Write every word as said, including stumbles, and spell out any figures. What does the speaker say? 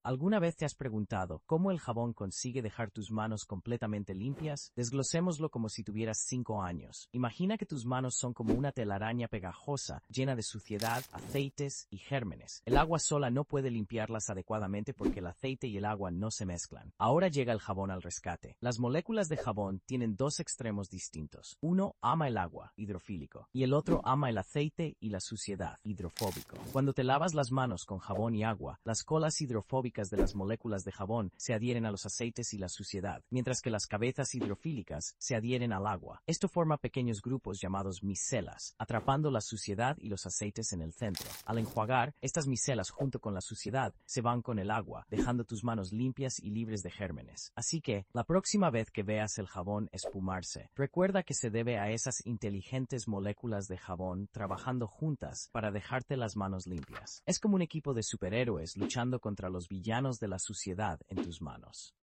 ¿Alguna vez te has preguntado cómo el jabón consigue dejar tus manos completamente limpias? Desglosémoslo como si tuvieras cinco años. Imagina que tus manos son como una telaraña pegajosa, llena de suciedad, aceites y gérmenes. El agua sola no puede limpiarlas adecuadamente porque el aceite y el agua no se mezclan. Ahora llega el jabón al rescate. Las moléculas de jabón tienen dos extremos distintos. Uno ama el agua, hidrofílico, y el otro ama el aceite y la suciedad, hidrofóbico. Cuando te lavas las manos con jabón y agua, las colas hidrofóbicas de las moléculas de jabón se adhieren a los aceites y la suciedad, mientras que las cabezas hidrofílicas se adhieren al agua. Esto forma pequeños grupos llamados micelas, atrapando la suciedad y los aceites en el centro. Al enjuagar, estas micelas junto con la suciedad se van con el agua, dejando tus manos limpias y libres de gérmenes. Así que, la próxima vez que veas el jabón espumarse, recuerda que se debe a esas inteligentes moléculas de jabón trabajando juntas para dejarte las manos limpias. Es como un equipo de superhéroes luchando contra los villanos de la suciedad en tus manos.